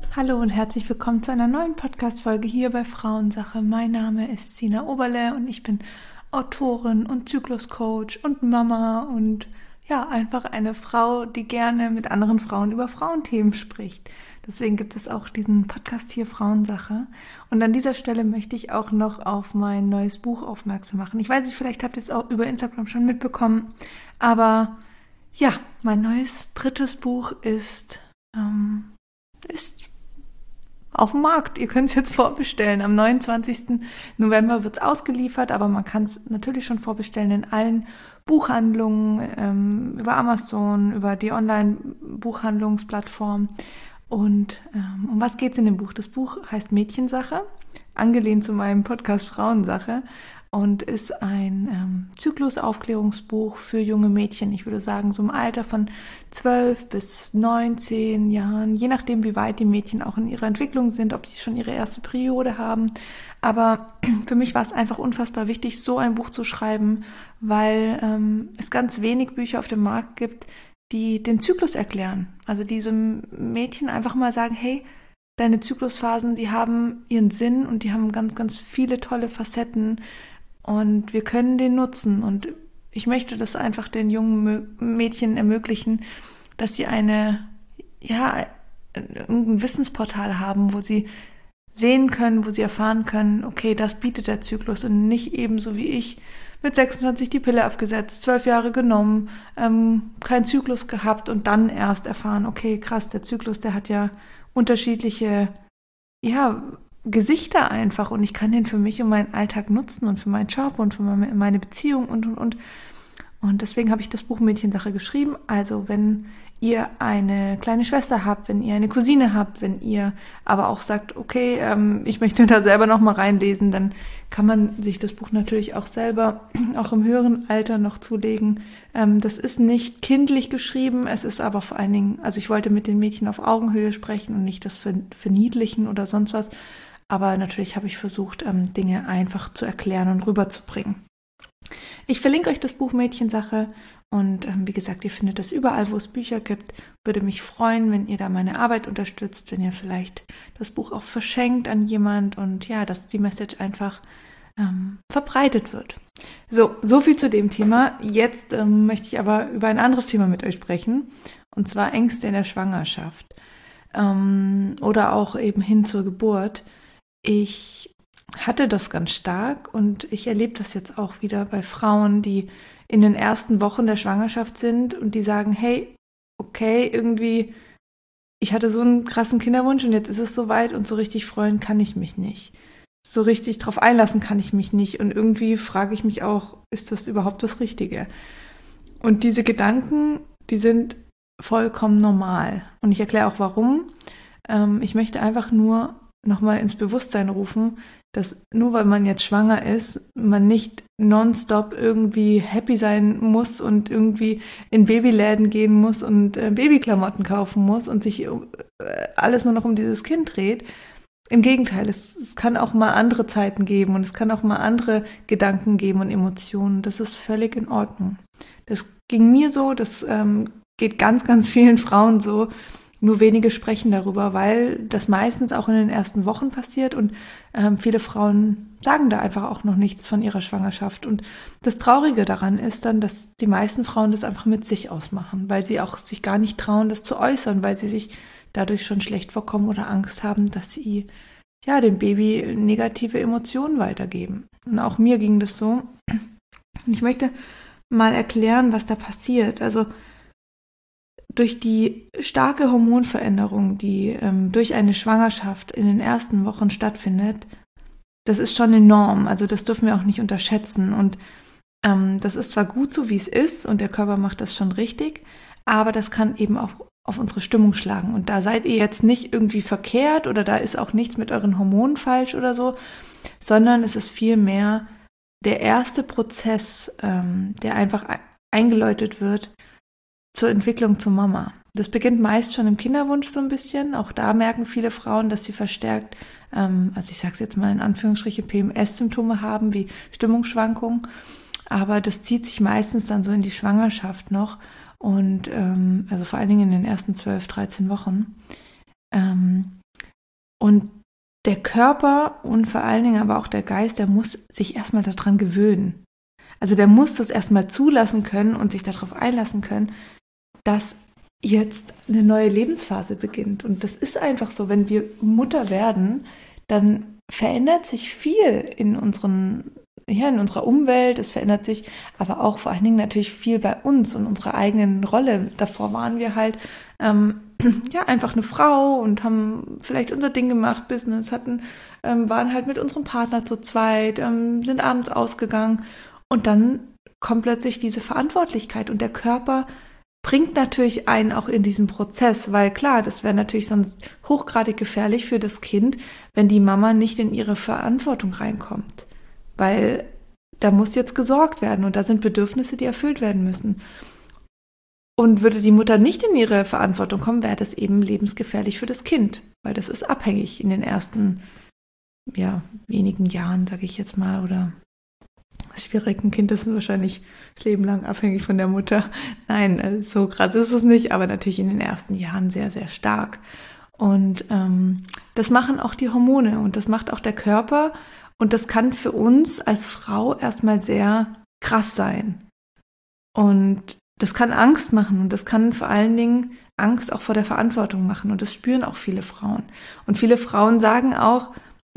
Hallo und herzlich willkommen zu einer neuen Podcast-Folge hier bei Frauensache. Mein Name ist Sina Oberle und ich bin Autorin und Zykluscoach und Mama und ja, einfach eine Frau, die gerne mit anderen Frauen über Frauenthemen spricht. Deswegen gibt es auch diesen Podcast hier Frauensache. Und an dieser Stelle möchte ich auch noch auf mein neues Buch aufmerksam machen. Ich weiß nicht, vielleicht habt ihr es auch über Instagram schon mitbekommen, aber ja, mein neues drittes Buch ist auf dem Markt. Ihr könnt es jetzt vorbestellen. Am 29. November wird es ausgeliefert, aber man kann es natürlich schon vorbestellen in allen Buchhandlungen, über Amazon, über die Online-Buchhandlungsplattform. Und um was geht es in dem Buch? Das Buch heißt Mädchensache, angelehnt zu meinem Podcast Frauensache, und ist ein Zyklusaufklärungsbuch für junge Mädchen. Ich würde sagen, so im Alter von 12 bis 19 Jahren, je nachdem, wie weit die Mädchen auch in ihrer Entwicklung sind, ob sie schon ihre erste Periode haben. Aber für mich war es einfach unfassbar wichtig, so ein Buch zu schreiben, weil es ganz wenig Bücher auf dem Markt gibt, die den Zyklus erklären. Also diese Mädchen einfach mal sagen, hey, deine Zyklusphasen, die haben ihren Sinn und die haben ganz, ganz viele tolle Facetten und wir können den nutzen. Und ich möchte das einfach den jungen Mädchen ermöglichen, dass sie ein Wissensportal haben, wo sie sehen können, wo sie erfahren können, okay, das bietet der Zyklus und nicht ebenso wie ich mit 26 die Pille abgesetzt, 12 Jahre genommen, keinen Zyklus gehabt und dann erst erfahren, okay, krass, der Zyklus, der hat ja unterschiedliche, Gesichter einfach und ich kann den für mich und meinen Alltag nutzen und für meinen Job und für meine Beziehung und. Und deswegen habe ich das Buch Mädchensache geschrieben. Also wenn ihr eine kleine Schwester habt, wenn ihr eine Cousine habt, wenn ihr aber auch sagt, okay, ich möchte da selber noch mal reinlesen, dann kann man sich das Buch natürlich auch selber, auch im höheren Alter noch zulegen. Das ist nicht kindlich geschrieben, es ist aber vor allen Dingen, also ich wollte mit den Mädchen auf Augenhöhe sprechen und nicht das verniedlichen oder sonst was. Aber natürlich habe ich versucht, Dinge einfach zu erklären und rüberzubringen. Ich verlinke euch das Buch Mädchensache und wie gesagt, ihr findet das überall, wo es Bücher gibt. Würde mich freuen, wenn ihr da meine Arbeit unterstützt, wenn ihr vielleicht das Buch auch verschenkt an jemand und ja, dass die Message einfach verbreitet wird. So viel zu dem Thema. Jetzt möchte ich aber über ein anderes Thema mit euch sprechen und zwar Ängste in der Schwangerschaft oder auch eben hin zur Geburt. Ich hatte das ganz stark und ich erlebe das jetzt auch wieder bei Frauen, die in den ersten Wochen der Schwangerschaft sind und die sagen, hey, okay, irgendwie, ich hatte so einen krassen Kinderwunsch und jetzt ist es soweit und so richtig freuen kann ich mich nicht. So richtig drauf einlassen kann ich mich nicht und irgendwie frage ich mich auch, ist das überhaupt das Richtige? Und diese Gedanken, die sind vollkommen normal und ich erkläre auch warum. Ich möchte einfach nur nochmal ins Bewusstsein rufen, dass nur weil man jetzt schwanger ist, man nicht nonstop irgendwie happy sein muss und irgendwie in Babyläden gehen muss und Babyklamotten kaufen muss und sich alles nur noch um dieses Kind dreht. Im Gegenteil, es kann auch mal andere Zeiten geben und es kann auch mal andere Gedanken geben und Emotionen. Das ist völlig in Ordnung. Das ging mir so, das geht ganz, ganz vielen Frauen so. Nur wenige sprechen darüber, weil das meistens auch in den ersten Wochen passiert und viele Frauen sagen da einfach auch noch nichts von ihrer Schwangerschaft. Und das Traurige daran ist dann, dass die meisten Frauen das einfach mit sich ausmachen, weil sie auch sich gar nicht trauen, das zu äußern, weil sie sich dadurch schon schlecht vorkommen oder Angst haben, dass sie dem Baby negative Emotionen weitergeben. Und auch mir ging das so. Und ich möchte mal erklären, was da passiert. Also durch die starke Hormonveränderung, die durch eine Schwangerschaft in den ersten Wochen stattfindet, das ist schon enorm. Also das dürfen wir auch nicht unterschätzen. Und das ist zwar gut so, wie es ist, und der Körper macht das schon richtig, aber das kann eben auch auf unsere Stimmung schlagen. Und da seid ihr jetzt nicht irgendwie verkehrt oder da ist auch nichts mit euren Hormonen falsch oder so, sondern es ist vielmehr der erste Prozess, der einfach eingeläutet wird, zur Entwicklung zur Mama. Das beginnt meist schon im Kinderwunsch so ein bisschen. Auch da merken viele Frauen, dass sie verstärkt, also ich sage es jetzt mal in Anführungsstriche, PMS-Symptome haben, wie Stimmungsschwankungen. Aber das zieht sich meistens dann so in die Schwangerschaft noch und also vor allen Dingen in den ersten 12, 13 Wochen. Und der Körper und vor allen Dingen aber auch der Geist, der muss sich erstmal daran gewöhnen. Also der muss das erstmal zulassen können und sich darauf einlassen können, dass jetzt eine neue Lebensphase beginnt. Und das ist einfach so, wenn wir Mutter werden, dann verändert sich viel in unserer Umwelt, es verändert sich aber auch vor allen Dingen natürlich viel bei uns und unserer eigenen Rolle. Davor waren wir halt einfach eine Frau und haben vielleicht unser Ding gemacht, Business, waren halt mit unserem Partner zu zweit, sind abends ausgegangen und dann kommt plötzlich diese Verantwortlichkeit und der Körper bringt natürlich einen auch in diesen Prozess, weil klar, das wäre natürlich sonst hochgradig gefährlich für das Kind, wenn die Mama nicht in ihre Verantwortung reinkommt. Weil da muss jetzt gesorgt werden und da sind Bedürfnisse, die erfüllt werden müssen. Und würde die Mutter nicht in ihre Verantwortung kommen, wäre das eben lebensgefährlich für das Kind, weil das ist abhängig in den ersten, wenigen Jahren, sage ich jetzt mal, oder schwierig. Ein Kind ist wahrscheinlich das Leben lang abhängig von der Mutter. Nein, so krass ist es nicht, aber natürlich in den ersten Jahren sehr, sehr stark. Und das machen auch die Hormone und das macht auch der Körper. Und das kann für uns als Frau erstmal sehr krass sein. Und das kann Angst machen und das kann vor allen Dingen Angst auch vor der Verantwortung machen. Und das spüren auch viele Frauen. Und viele Frauen sagen auch,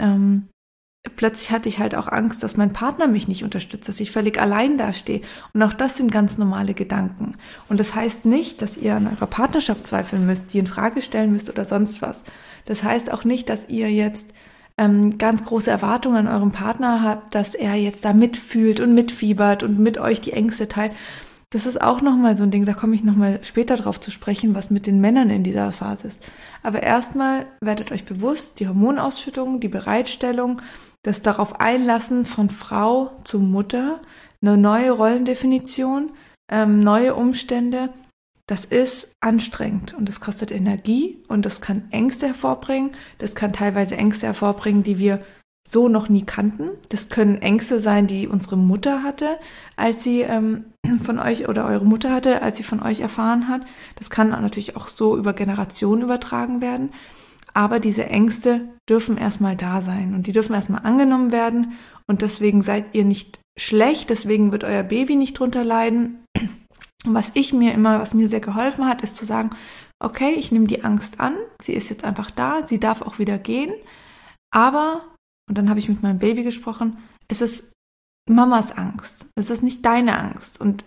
plötzlich hatte ich halt auch Angst, dass mein Partner mich nicht unterstützt, dass ich völlig allein dastehe. Und auch das sind ganz normale Gedanken. Und das heißt nicht, dass ihr an eurer Partnerschaft zweifeln müsst, die in Frage stellen müsst oder sonst was. Das heißt auch nicht, dass ihr jetzt ganz große Erwartungen an eurem Partner habt, dass er jetzt da mitfühlt und mitfiebert und mit euch die Ängste teilt. Das ist auch nochmal so ein Ding, da komme ich nochmal später drauf zu sprechen, was mit den Männern in dieser Phase ist. Aber erstmal werdet euch bewusst, die Hormonausschüttung, die Bereitstellung, das darauf einlassen von Frau zu Mutter, eine neue Rollendefinition, neue Umstände, das ist anstrengend und das kostet Energie und das kann Ängste hervorbringen. Das kann teilweise Ängste hervorbringen, die wir so noch nie kannten. Das können Ängste sein, die unsere Mutter hatte, als sie von euch oder eure Mutter hatte, als sie von euch erfahren hat. Das kann natürlich auch so über Generationen übertragen werden. Aber diese Ängste dürfen erstmal da sein und die dürfen erstmal angenommen werden und deswegen seid ihr nicht schlecht, deswegen wird euer Baby nicht drunter leiden. Und was mir sehr geholfen hat, ist zu sagen, okay, ich nehme die Angst an, sie ist jetzt einfach da, sie darf auch wieder gehen, aber, und dann habe ich mit meinem Baby gesprochen, es ist Mamas Angst, es ist nicht deine Angst und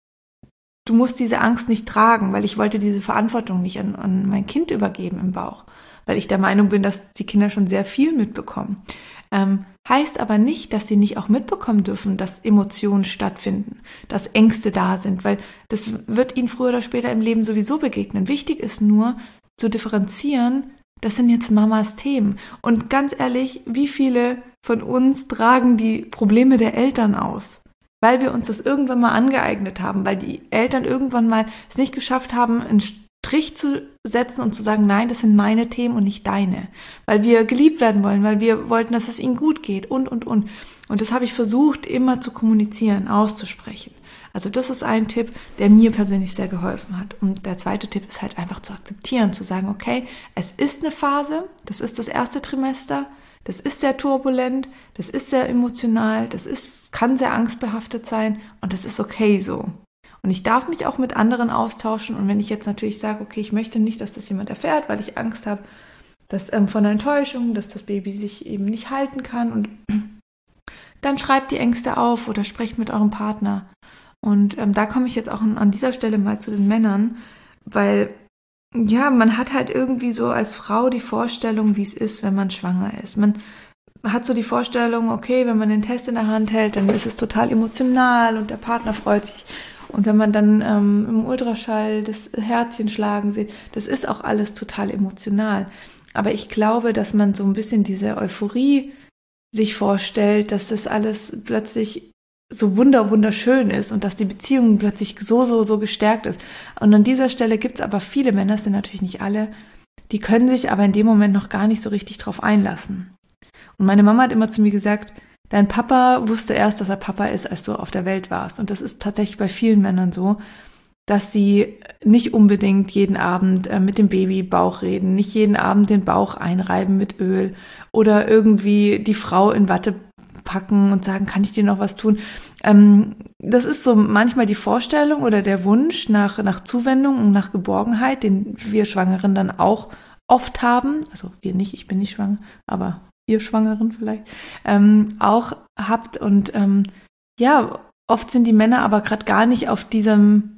du musst diese Angst nicht tragen, weil ich wollte diese Verantwortung nicht an mein Kind übergeben im Bauch, weil ich der Meinung bin, dass die Kinder schon sehr viel mitbekommen. Heißt aber nicht, dass sie nicht auch mitbekommen dürfen, dass Emotionen stattfinden, dass Ängste da sind, weil das wird ihnen früher oder später im Leben sowieso begegnen. Wichtig ist nur zu differenzieren, das sind jetzt Mamas Themen. Und ganz ehrlich, wie viele von uns tragen die Probleme der Eltern aus? Weil wir uns das irgendwann mal angeeignet haben, weil die Eltern irgendwann mal es nicht geschafft haben, einen Strich zu setzen und zu sagen, nein, das sind meine Themen und nicht deine. Weil wir geliebt werden wollen, weil wir wollten, dass es ihnen gut geht und. Und das habe ich versucht, immer zu kommunizieren, auszusprechen. Also das ist ein Tipp, der mir persönlich sehr geholfen hat. Und der zweite Tipp ist halt einfach zu akzeptieren, zu sagen, okay, es ist eine Phase, das ist das erste Trimester, das ist sehr turbulent, das ist sehr emotional, kann sehr angstbehaftet sein und das ist okay so. Und ich darf mich auch mit anderen austauschen und wenn ich jetzt natürlich sage, okay, ich möchte nicht, dass das jemand erfährt, weil ich Angst habe, dass von einer Enttäuschung, dass das Baby sich eben nicht halten kann und dann schreibt die Ängste auf oder sprecht mit eurem Partner. Und da komme ich jetzt auch an dieser Stelle mal zu den Männern, weil ja, man hat halt irgendwie so als Frau die Vorstellung, wie es ist, wenn man schwanger ist. Man hat so die Vorstellung, okay, wenn man den Test in der Hand hält, dann ist es total emotional und der Partner freut sich. Und wenn man dann im Ultraschall das Herzchen schlagen sieht, das ist auch alles total emotional. Aber ich glaube, dass man so ein bisschen diese Euphorie sich vorstellt, dass das alles plötzlich so wunderschön ist und dass die Beziehung plötzlich so gestärkt ist. Und an dieser Stelle gibt es aber viele Männer, das sind natürlich nicht alle, die können sich aber in dem Moment noch gar nicht so richtig drauf einlassen. Und meine Mama hat immer zu mir gesagt, dein Papa wusste erst, dass er Papa ist, als du auf der Welt warst. Und das ist tatsächlich bei vielen Männern so. dass sie nicht unbedingt jeden Abend mit dem Babybauch reden, nicht jeden Abend den Bauch einreiben mit Öl oder irgendwie die Frau in Watte packen und sagen, kann ich dir noch was tun? Das ist so manchmal die Vorstellung oder der Wunsch nach Zuwendung und nach Geborgenheit, den wir Schwangeren dann auch oft haben. Also wir nicht, ich bin nicht schwanger, aber ihr Schwangeren vielleicht, auch habt. Und ja, oft sind die Männer aber gerade gar nicht auf dieser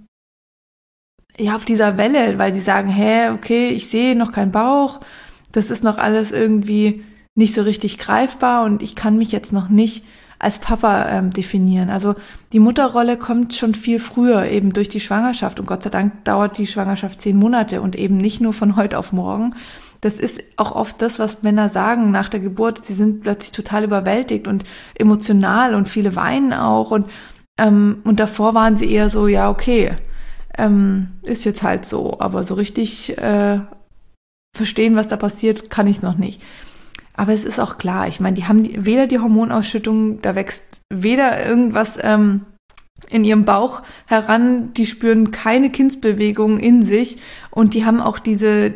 Welle, weil sie sagen, okay, ich sehe noch keinen Bauch, das ist noch alles irgendwie nicht so richtig greifbar und ich kann mich jetzt noch nicht als Papa definieren. Also die Mutterrolle kommt schon viel früher, eben durch die Schwangerschaft. Und Gott sei Dank dauert die Schwangerschaft 10 Monate und eben nicht nur von heute auf morgen. Das ist auch oft das, was Männer sagen nach der Geburt. Sie sind plötzlich total überwältigt und emotional und viele weinen auch. Und davor waren sie eher so, ja, okay, ist jetzt halt so. Aber so richtig verstehen, was da passiert, kann ich es noch nicht. Aber es ist auch klar, ich meine, die haben weder die Hormonausschüttung, da wächst weder irgendwas in ihrem Bauch heran, die spüren keine Kindsbewegung in sich und die haben auch diese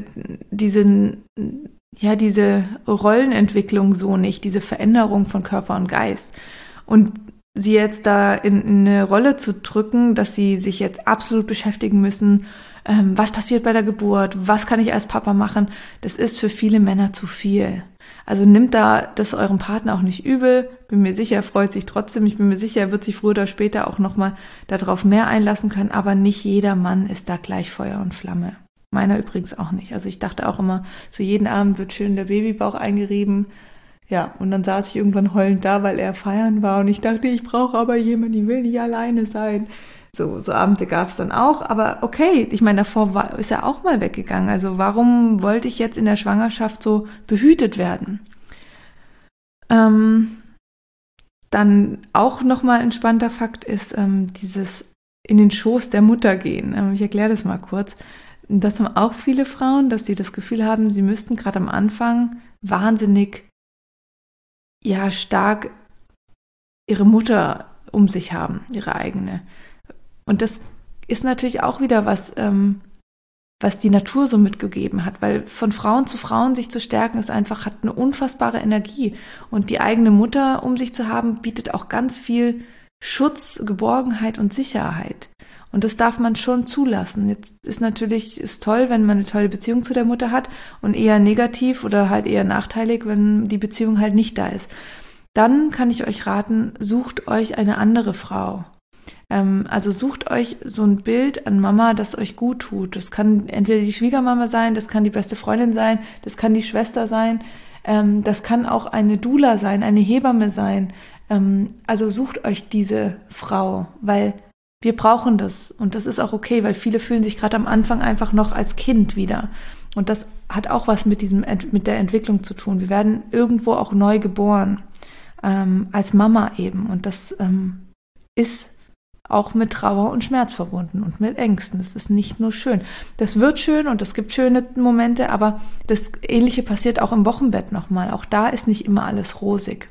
Rollenentwicklung so nicht, diese Veränderung von Körper und Geist. Und sie jetzt da in eine Rolle zu drücken, dass sie sich jetzt absolut beschäftigen müssen, was passiert bei der Geburt, was kann ich als Papa machen, das ist für viele Männer zu viel. Also nimmt da das eurem Partner auch nicht übel. Bin mir sicher, er freut sich trotzdem. Ich bin mir sicher, er wird sich früher oder später auch nochmal darauf mehr einlassen können. Aber nicht jeder Mann ist da gleich Feuer und Flamme. Meiner übrigens auch nicht. Also ich dachte auch immer, so jeden Abend wird schön der Babybauch eingerieben. Ja, und dann saß ich irgendwann heulend da, weil er feiern war. Und ich dachte, ich brauche aber jemanden, ich will nicht alleine sein. So Abende gab es dann auch, aber okay, ich meine, davor ist er auch mal weggegangen. Also warum wollte ich jetzt in der Schwangerschaft so behütet werden? Dann auch nochmal ein spannender Fakt ist dieses in den Schoß der Mutter gehen. Ich erkläre das mal kurz. Das haben auch viele Frauen, dass sie das Gefühl haben, sie müssten gerade am Anfang wahnsinnig stark ihre Mutter um sich haben, ihre eigene. Und das ist natürlich auch wieder was die Natur so mitgegeben hat, weil von Frauen zu Frauen sich zu stärken hat eine unfassbare Energie. Und die eigene Mutter um sich zu haben, bietet auch ganz viel Schutz, Geborgenheit und Sicherheit. Und das darf man schon zulassen. Jetzt ist toll, wenn man eine tolle Beziehung zu der Mutter hat und eher negativ oder halt eher nachteilig, wenn die Beziehung halt nicht da ist. Dann kann ich euch raten, sucht euch eine andere Frau. Also sucht euch so ein Bild an Mama, das euch gut tut. Das kann entweder die Schwiegermama sein, das kann die beste Freundin sein, das kann die Schwester sein, das kann auch eine Doula sein, eine Hebamme sein. Also sucht euch diese Frau, weil wir brauchen das und das ist auch okay, weil viele fühlen sich gerade am Anfang einfach noch als Kind wieder. Und das hat auch was mit der Entwicklung zu tun. Wir werden irgendwo auch neu geboren, als Mama eben. Und das ist auch mit Trauer und Schmerz verbunden und mit Ängsten. Das ist nicht nur schön. Das wird schön und es gibt schöne Momente, aber das Ähnliche passiert auch im Wochenbett nochmal. Auch da ist nicht immer alles rosig.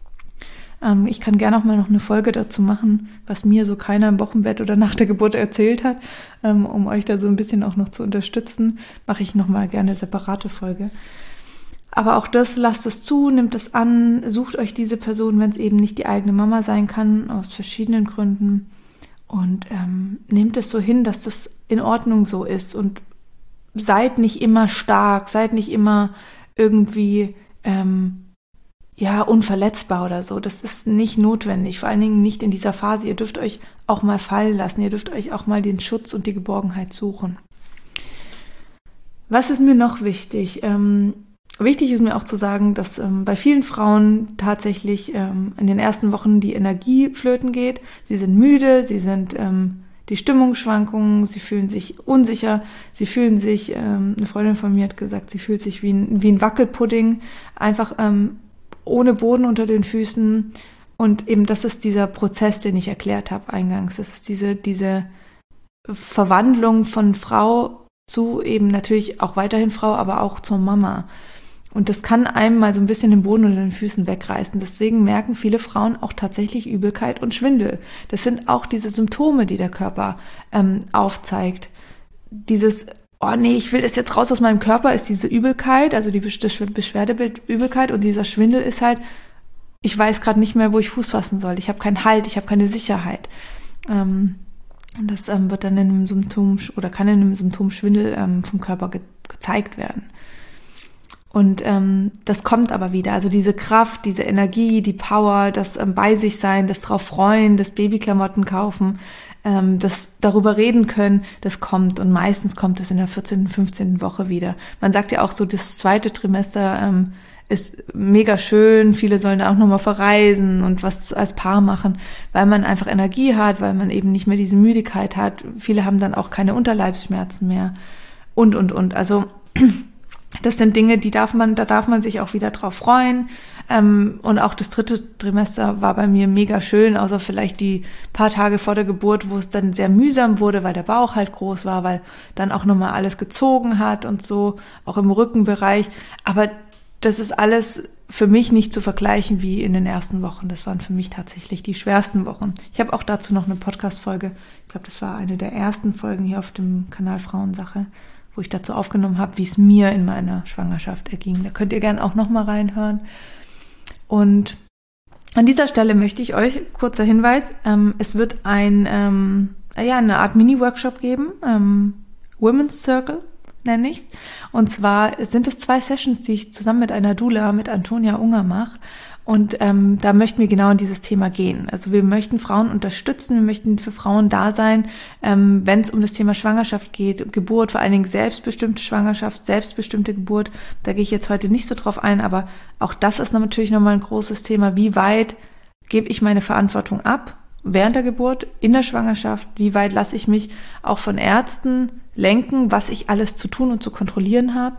Ich kann gerne auch mal noch eine Folge dazu machen, was mir so keiner im Wochenbett oder nach der Geburt erzählt hat, um euch da so ein bisschen auch noch zu unterstützen. Mache ich nochmal gerne eine separate Folge. Aber auch das, lasst es zu, nimmt es an, sucht euch diese Person, wenn es eben nicht die eigene Mama sein kann, aus verschiedenen Gründen. Und nehmt es so hin, dass das in Ordnung so ist. Und seid nicht immer stark, seid nicht immer irgendwie unverletzbar oder so. Das ist nicht notwendig, vor allen Dingen nicht in dieser Phase. Ihr dürft euch auch mal fallen lassen, ihr dürft euch auch mal den Schutz und die Geborgenheit suchen. Was ist mir noch wichtig? Wichtig ist mir auch zu sagen, dass bei vielen Frauen tatsächlich in den ersten Wochen die Energie flöten geht. Sie sind müde, sie sind die Stimmungsschwankungen, sie fühlen sich unsicher, sie fühlen sich, eine Freundin von mir hat gesagt, sie fühlt sich wie ein Wackelpudding, einfach ohne Boden unter den Füßen. Und eben das ist dieser Prozess, den ich erklärt habe eingangs. Das ist diese Verwandlung von Frau zu eben natürlich auch weiterhin Frau, aber auch zur Mama. Und das kann einem mal so ein bisschen den Boden unter den Füßen wegreißen. Deswegen merken viele Frauen auch tatsächlich Übelkeit und Schwindel. Das sind auch diese Symptome, die der Körper aufzeigt. Dieses, oh nee, ich will das jetzt raus aus meinem Körper, ist diese Übelkeit, also das Beschwerdebild Übelkeit, und dieser Schwindel ist halt, ich weiß gerade nicht mehr, wo ich Fuß fassen soll. Ich habe keinen Halt, ich habe keine Sicherheit. Und das wird dann in einem Symptom oder kann in einem Symptom Schwindel vom Körper gezeigt werden. Und das kommt aber wieder, also diese Kraft, diese Energie, die Power, das bei sich sein, das drauf freuen, das Babyklamotten kaufen, das darüber reden können, das kommt, und meistens kommt es in der 14., 15. Woche wieder. Man sagt ja auch so, das zweite Trimester ist mega schön, viele sollen da auch nochmal verreisen und was als Paar machen, weil man einfach Energie hat, weil man eben nicht mehr diese Müdigkeit hat. Viele haben dann auch keine Unterleibsschmerzen mehr und. Also das sind Dinge, da darf man sich auch wieder drauf freuen. Und auch das dritte Trimester war bei mir mega schön, außer vielleicht die paar Tage vor der Geburt, wo es dann sehr mühsam wurde, weil der Bauch halt groß war, weil dann auch nochmal alles gezogen hat und so, auch im Rückenbereich. Aber das ist alles für mich nicht zu vergleichen wie in den ersten Wochen. Das waren für mich tatsächlich die schwersten Wochen. Ich habe auch dazu noch eine Podcast-Folge. Ich glaube, das war eine der ersten Folgen hier auf dem Kanal Frauensache, wo ich dazu aufgenommen habe, wie es mir in meiner Schwangerschaft erging. Da könnt ihr gerne auch nochmal reinhören. Und an dieser Stelle möchte ich euch, kurzer Hinweis, es wird eine Art Mini-Workshop geben, Women's Circle nenne ich's. Und zwar sind es 2 Sessions, die ich zusammen mit einer Doula, mit Antonia Unger mache. Und da möchten wir genau in dieses Thema gehen. Also wir möchten Frauen unterstützen, wir möchten für Frauen da sein, wenn es um das Thema Schwangerschaft geht, Geburt, vor allen Dingen selbstbestimmte Schwangerschaft, selbstbestimmte Geburt. Da gehe ich jetzt heute nicht so drauf ein, aber auch das ist natürlich nochmal ein großes Thema. Wie weit gebe ich meine Verantwortung ab während der Geburt, in der Schwangerschaft? Wie weit lasse ich mich auch von Ärzten lenken, was ich alles zu tun und zu kontrollieren habe?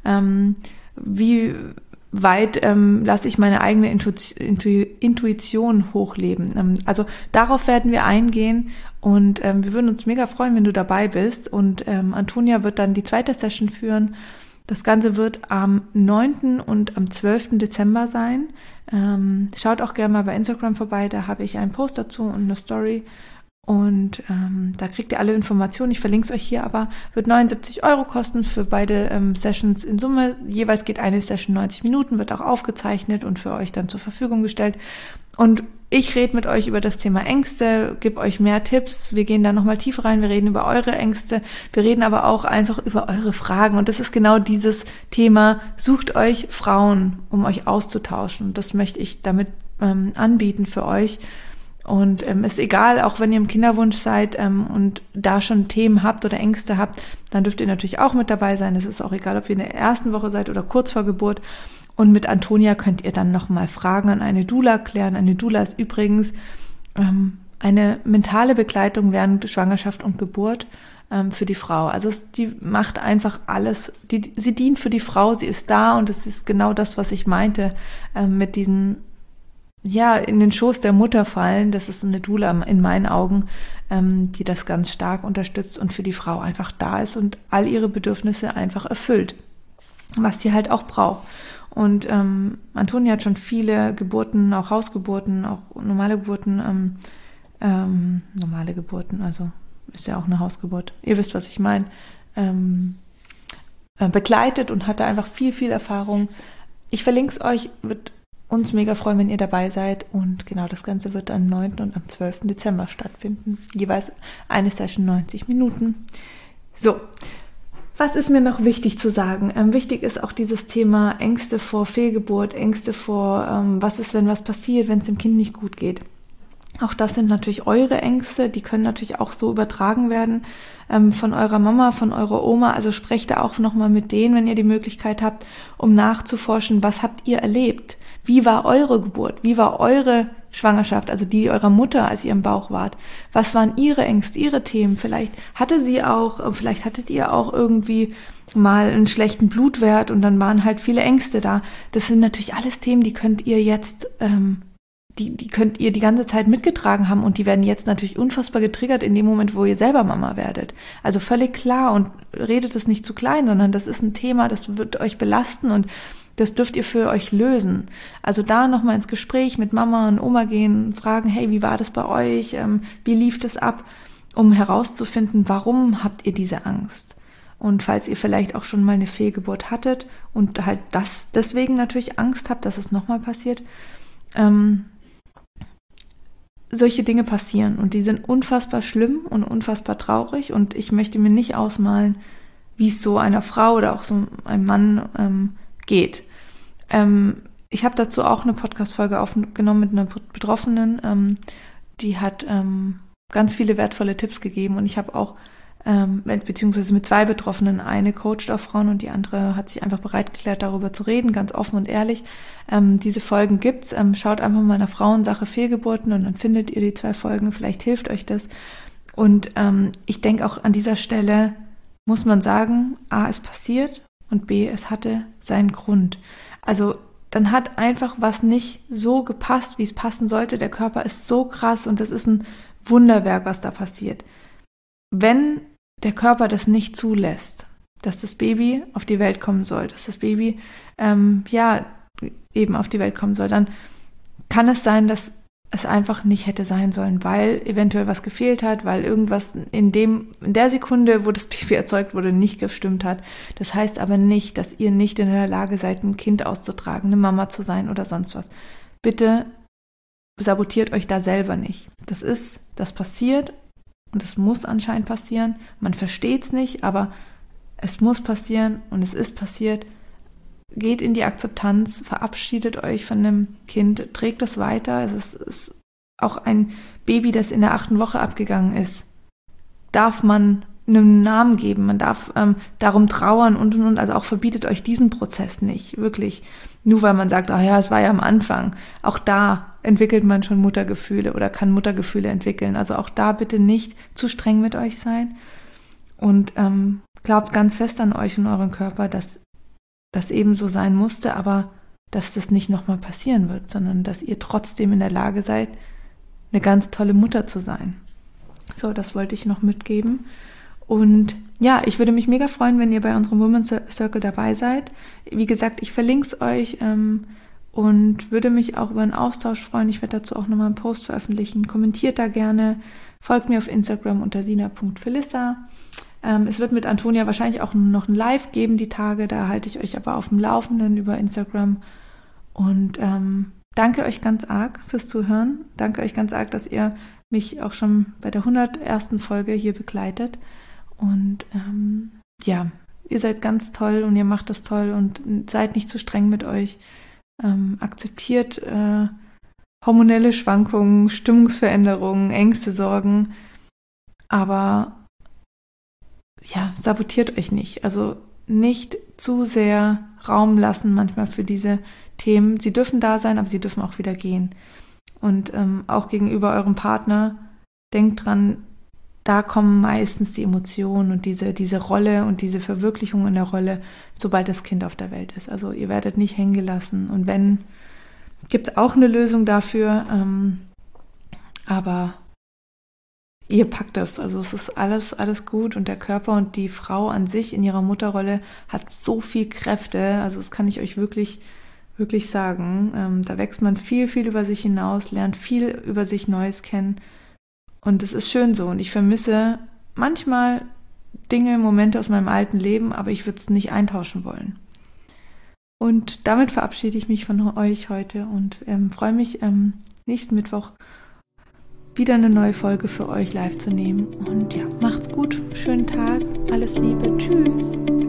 Wie weit lasse ich meine eigene Intuition hochleben. Also darauf werden wir eingehen, und wir würden uns mega freuen, wenn du dabei bist. Und Antonia wird dann die zweite Session führen. Das Ganze wird am 9. und am 12. Dezember sein. Schaut auch gerne mal bei Instagram vorbei, da habe ich einen Post dazu und eine Story. Und da kriegt ihr alle Informationen. Ich verlinke es euch hier, aber wird 79 € kosten für beide Sessions in Summe. Jeweils geht eine Session 90 Minuten, wird auch aufgezeichnet und für euch dann zur Verfügung gestellt. Und ich rede mit euch über das Thema Ängste, gebe euch mehr Tipps. Wir gehen da nochmal tiefer rein. Wir reden über eure Ängste. Wir reden aber auch einfach über eure Fragen. Und das ist genau dieses Thema. Sucht euch Frauen, um euch auszutauschen. Und das möchte ich damit anbieten für euch. Und ist egal, auch wenn ihr im Kinderwunsch seid und da schon Themen habt oder Ängste habt, dann dürft ihr natürlich auch mit dabei sein. Es ist auch egal, ob ihr in der ersten Woche seid oder kurz vor Geburt. Und mit Antonia könnt ihr dann nochmal Fragen an eine Doula klären. Eine Doula ist übrigens eine mentale Begleitung während Schwangerschaft und Geburt für die Frau. Also die macht einfach alles. Sie dient für die Frau, sie ist da, und das ist genau das, was ich meinte mit diesem in den Schoß der Mutter fallen. Das ist eine Doula in meinen Augen, die das ganz stark unterstützt und für die Frau einfach da ist und all ihre Bedürfnisse einfach erfüllt, was sie halt auch braucht. Und Antonia hat schon viele Geburten, auch Hausgeburten, auch normale Geburten, also ist ja auch eine Hausgeburt, ihr wisst, was ich meine, begleitet und hat da einfach viel Erfahrung. Ich verlinke es euch, wird uns mega freuen, wenn ihr dabei seid, und genau, das Ganze wird am 9. und am 12. Dezember stattfinden. Jeweils eine Session 90 Minuten. So, was ist mir noch wichtig zu sagen? Wichtig ist auch dieses Thema Ängste vor Fehlgeburt, Ängste vor, was ist, wenn was passiert, wenn es dem Kind nicht gut geht. Auch das sind natürlich eure Ängste, die können natürlich auch so übertragen werden von eurer Mama, von eurer Oma. Also sprecht da auch nochmal mit denen, wenn ihr die Möglichkeit habt, um nachzuforschen, was habt ihr erlebt? Wie war eure Geburt? Wie war eure Schwangerschaft, also die eurer Mutter, als ihr im Bauch wart? Was waren ihre Ängste, ihre Themen? Vielleicht hattet ihr auch irgendwie mal einen schlechten Blutwert und dann waren halt viele Ängste da. Das sind natürlich alles Themen, die könnt ihr jetzt die könnt ihr die ganze Zeit mitgetragen haben, und die werden jetzt natürlich unfassbar getriggert in dem Moment, wo ihr selber Mama werdet. Also völlig klar, und redet es nicht zu klein, sondern das ist ein Thema, das wird euch belasten, und das dürft ihr für euch lösen. Also da nochmal ins Gespräch mit Mama und Oma gehen, fragen, hey, wie war das bei euch? Wie lief das ab? Um herauszufinden, warum habt ihr diese Angst? Und falls ihr vielleicht auch schon mal eine Fehlgeburt hattet und halt deswegen natürlich Angst habt, dass es nochmal passiert, solche Dinge passieren und die sind unfassbar schlimm und unfassbar traurig und ich möchte mir nicht ausmalen, wie es so einer Frau oder auch so einem Mann geht. Ich habe dazu auch eine Podcast-Folge aufgenommen mit einer Betroffenen, die hat ganz viele wertvolle Tipps gegeben und ich habe auch beziehungsweise mit 2 Betroffenen, eine coacht auf Frauen und die andere hat sich einfach bereit erklärt, darüber zu reden, ganz offen und ehrlich. Diese Folgen gibt's. Schaut einfach mal nach Frauensache Fehlgeburten und dann findet ihr die 2 Folgen. Vielleicht hilft euch das. Und ich denke auch an dieser Stelle muss man sagen, A, es passiert und B, es hatte seinen Grund. Also dann hat einfach was nicht so gepasst, wie es passen sollte. Der Körper ist so krass und das ist ein Wunderwerk, was da passiert. Wenn der Körper das nicht zulässt, dass das Baby auf die Welt kommen soll, dass das Baby eben auf die Welt kommen soll, dann kann es sein, dass es einfach nicht hätte sein sollen, weil eventuell was gefehlt hat, weil irgendwas in der Sekunde, wo das Baby erzeugt wurde, nicht gestimmt hat. Das heißt aber nicht, dass ihr nicht in der Lage seid, ein Kind auszutragen, eine Mama zu sein oder sonst was. Bitte sabotiert euch da selber nicht. Das passiert. Und es muss anscheinend passieren. Man versteht es nicht, aber es muss passieren und es ist passiert. Geht in die Akzeptanz, verabschiedet euch von dem Kind, trägt es weiter. Es ist auch ein Baby, das in der 8. Woche abgegangen ist. Darf man einen Namen geben, man darf darum trauern und. Also auch verbietet euch diesen Prozess nicht, wirklich. Nur weil man sagt, es war ja am Anfang. Auch da entwickelt man schon Muttergefühle oder kann Muttergefühle entwickeln. Also auch da bitte nicht zu streng mit euch sein. Und glaubt ganz fest an euch und euren Körper, dass das eben so sein musste, aber dass das nicht nochmal passieren wird, sondern dass ihr trotzdem in der Lage seid, eine ganz tolle Mutter zu sein. So, das wollte ich noch mitgeben. Und ja, ich würde mich mega freuen, wenn ihr bei unserem Women's Circle dabei seid. Wie gesagt, ich verlinke es euch und würde mich auch über einen Austausch freuen. Ich werde dazu auch nochmal einen Post veröffentlichen. Kommentiert da gerne. Folgt mir auf Instagram unter sina.felissa. Es wird mit Antonia wahrscheinlich auch noch ein Live geben die Tage. Da halte ich euch aber auf dem Laufenden über Instagram. Und danke euch ganz arg fürs Zuhören. Danke euch ganz arg, dass ihr mich auch schon bei der 101. Folge hier begleitet. Und ihr seid ganz toll und ihr macht das toll und seid nicht zu streng mit euch. Akzeptiert hormonelle Schwankungen, Stimmungsveränderungen, Ängste, Sorgen, aber sabotiert euch nicht. Also nicht zu sehr Raum lassen manchmal für diese Themen. Sie dürfen da sein, aber sie dürfen auch wieder gehen. Und auch gegenüber eurem Partner, denkt dran, da kommen meistens die Emotionen und diese Rolle und diese Verwirklichung in der Rolle, sobald das Kind auf der Welt ist. Also ihr werdet nicht hängen gelassen. Und wenn, gibt es auch eine Lösung dafür, aber ihr packt das. Also es ist alles gut und der Körper und die Frau an sich in ihrer Mutterrolle hat so viel Kräfte. Also das kann ich euch wirklich sagen. Da wächst man viel über sich hinaus, lernt viel über sich Neues kennen. Und es ist schön so und ich vermisse manchmal Dinge, Momente aus meinem alten Leben, aber ich würde es nicht eintauschen wollen. Und damit verabschiede ich mich von euch heute und freue mich, nächsten Mittwoch wieder eine neue Folge für euch live zu nehmen. Und ja, macht's gut, schönen Tag, alles Liebe, tschüss.